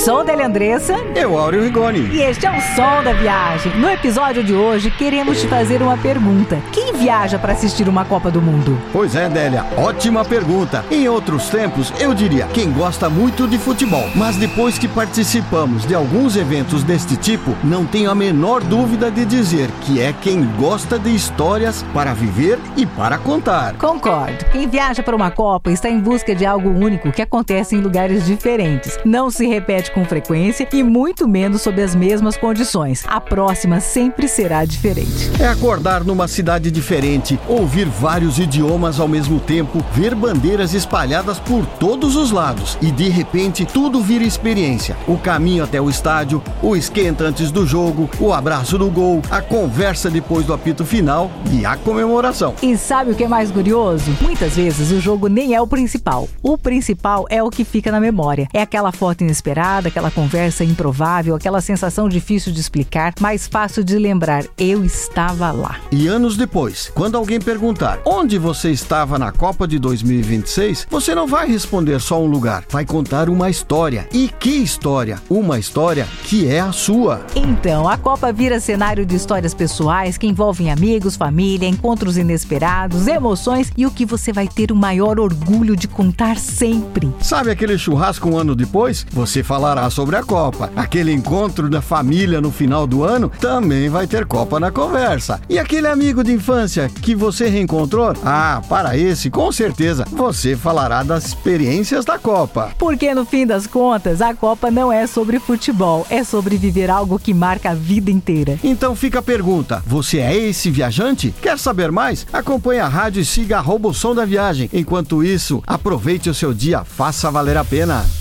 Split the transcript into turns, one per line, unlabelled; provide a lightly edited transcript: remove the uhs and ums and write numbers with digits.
Sou Délia Andressa.
Eu, Áureo Rigoni.
E este é o Som da Viagem. No episódio de hoje, queremos te fazer uma pergunta. Quem viaja para assistir uma Copa do Mundo?
Pois é, Délia, ótima pergunta. Em outros tempos, eu diria, quem gosta muito de futebol. Mas depois que participamos de alguns eventos deste tipo, não tenho a menor dúvida de dizer que é quem gosta de histórias para viver e para contar.
Concordo. Quem viaja para uma Copa está em busca de algo único que acontece em lugares diferentes. Não se repete com frequência e muito menos sob as mesmas condições. A próxima sempre será diferente.
É acordar numa cidade diferente, ouvir vários idiomas ao mesmo tempo, ver bandeiras espalhadas por todos os lados e de repente tudo vira experiência. O caminho até o estádio, o esquenta antes do jogo, o abraço do gol, a conversa depois do apito final e a comemoração.
E sabe o que é mais curioso? Muitas vezes o jogo nem é o principal. O principal é o que fica na memória. É aquela foto inesperada, aquela conversa improvável, aquela sensação difícil de explicar, mas fácil de lembrar. Eu estava lá.
E anos depois, quando alguém perguntar onde você estava na Copa de 2026, você não vai responder só um lugar, vai contar uma história. E que história? Uma história que é a sua.
Então, a Copa vira cenário de histórias pessoais que envolvem amigos, família, encontros inesperados, emoções e o que você vai ter o maior orgulho de contar sempre.
Sabe aquele churrasco um ano depois? Você falará sobre a Copa. Aquele encontro da família no final do ano também vai ter Copa na conversa. E aquele amigo de infância que você reencontrou? Para esse, com certeza, você falará das experiências da Copa.
Porque no fim das contas, a Copa não é sobre futebol, é sobre viver algo que marca a vida inteira.
Então fica a pergunta, você é esse viajante? Quer saber mais? Acompanhe a rádio e siga @o Som da Viagem. Enquanto isso, aproveite o seu dia, faça valer a pena.